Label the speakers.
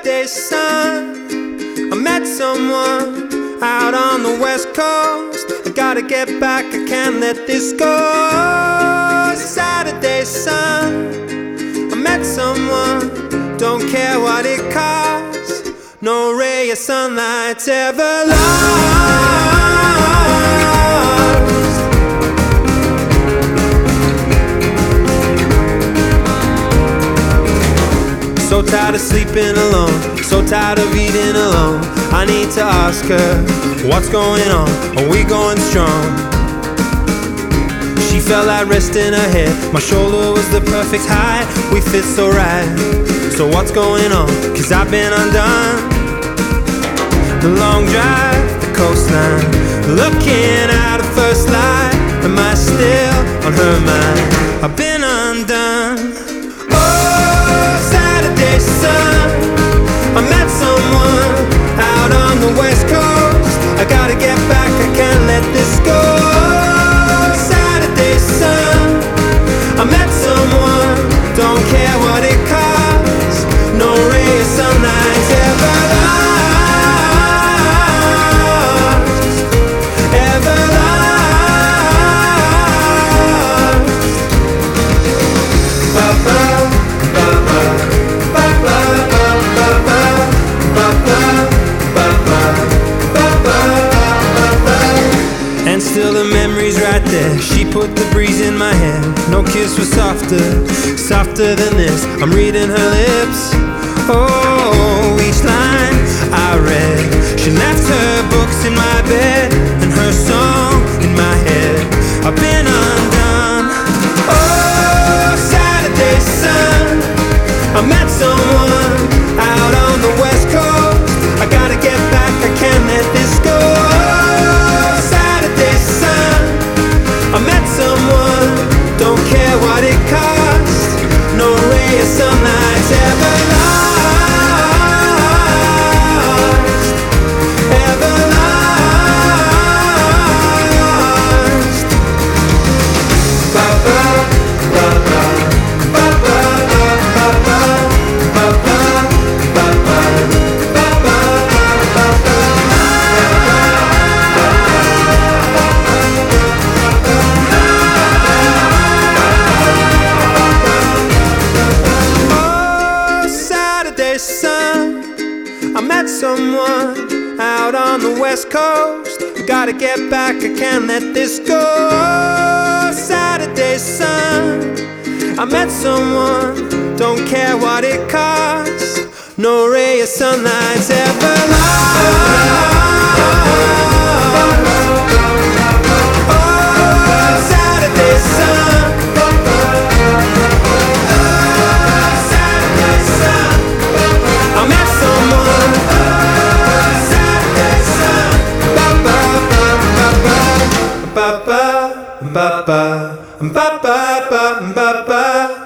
Speaker 1: Saturday sun, I met someone out on the west coast. I gotta get back, I can't let this go. Saturday sun, I met someone, don't care what it costs. No ray of sunlight's ever lost. So tired of sleeping alone, so tired of eating alone. I need to ask her, what's going on? Are we going strong? She felt like resting her head, my shoulder was the perfect height. We fit so right, so what's going on? Cause I've been undone. The long drive, the coastline, looking at her first light. Am I still on her mind? I've been undone. Saturday sun, I met someone out on the west coast. I gotta get back, I can't let this go. Saturday sun, I met someone, don't care what it costs. No ray of sunlight's ever lost, ever lost. Ba-ba. And still the memory's right there. She put the breeze in my hair. No kiss was softer, softer than this. I'm reading her lips. Oh, each line I read. She left her books in my bed and her song in my head. I've been undone. Oh, Saturday sun, I met someone out on the west coast. I gotta get back, I can't let this go. Saturday sun, I met someone, don't care what it costs. No ray of sunlight's ever lost, ever lost. Ba-ba, ba-ba, ba-ba, ba-ba, ba-ba, ba-ba. Sun, I met someone out on the west coast. I gotta get back, I can't let this go. Saturday sun, I met someone, don't care what it costs. No ray of sunlight's ever lost. Oh, Saturday sun. Ba ba ba ba ba ba ba ba.